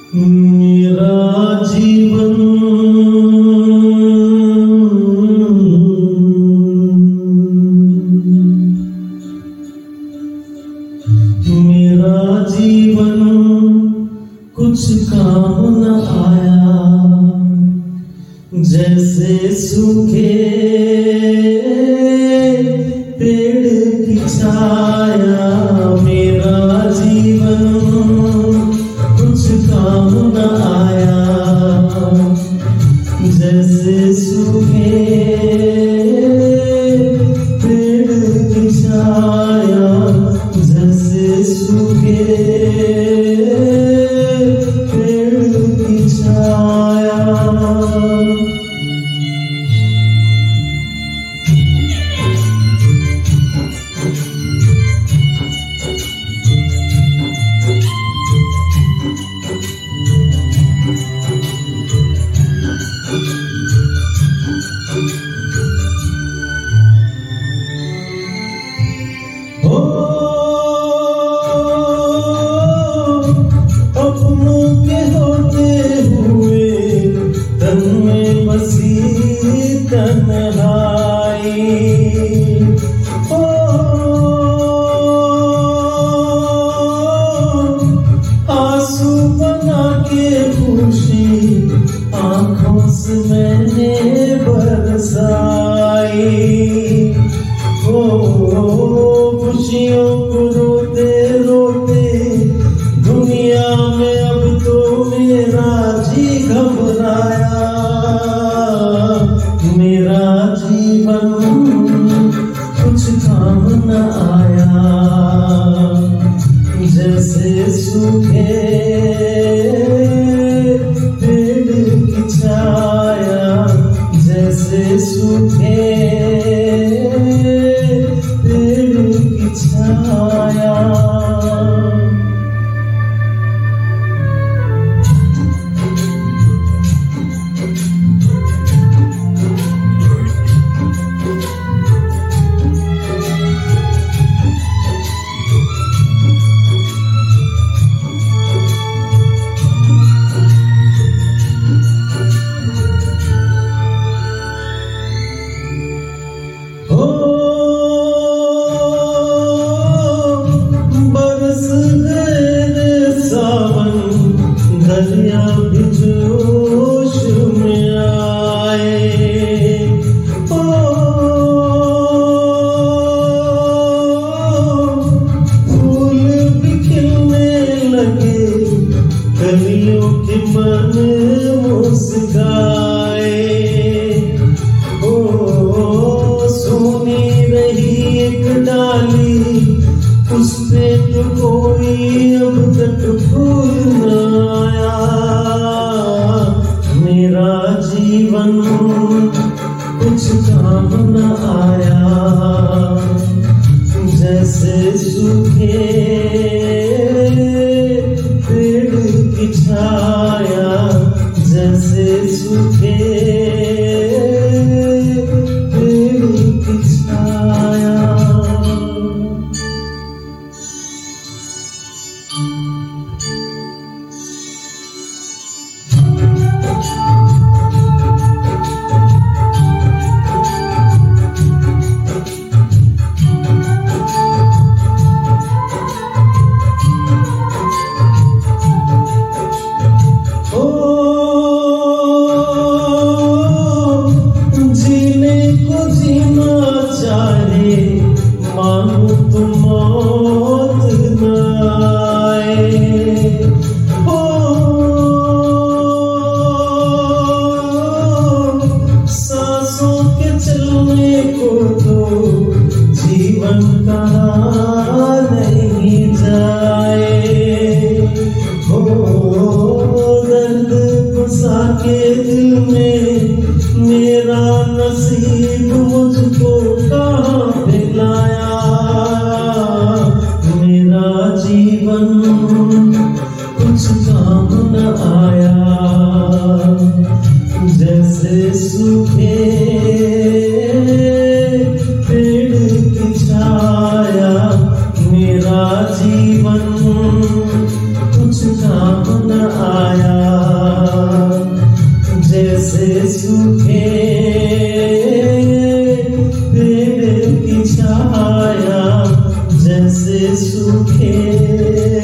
मेरा जीवन कुछ काम न आया, जैसे सूखे पेड़ की छाया। मेरा जीवन कुछ काम न आया, जैसे सूखे पेड़ की छाया, जैसे सूखे पेड़ की छाया। अपनों के होते हुए तन में बसी तन्हाई। आंसू बना के खुशी आंखों से मैंने बरसाई। खुशियों को रोते रोते दुनिया में अब तो मेरा जी घबराया। मेरा जीवन कुछ काम न आया, जैसे सूखे पेड़ की छाया, जैसे सूखे पेड़ की छाया। बरस गए सावन, दरिया भी जोश में आए। फूल भी खिलने लगे, कलियों के मन मुस्काए। सोनी रही एक डाली, उस पे तो कोई अब तक फूल न आया। मेरा जीवन कुछ काम न आया, जैसे सूखे पेड़ की छाया, जैसे सूखे पेड़ की छाया। जीने को जीना चाहे, मानो तो मौत न आए। सांसों के चलने को तो जीवन कहा नहीं जाए। दर्द घुसा के दिल में मेरा नसीब मुझको कहाँ पे लाया। मेरा जीवन कुछ काम न आया, जैसे सूखे पेड़ की छाया। मेरा जीवन कुछ काम न आया, सूखे पेड़ की छाया जैसे सूखे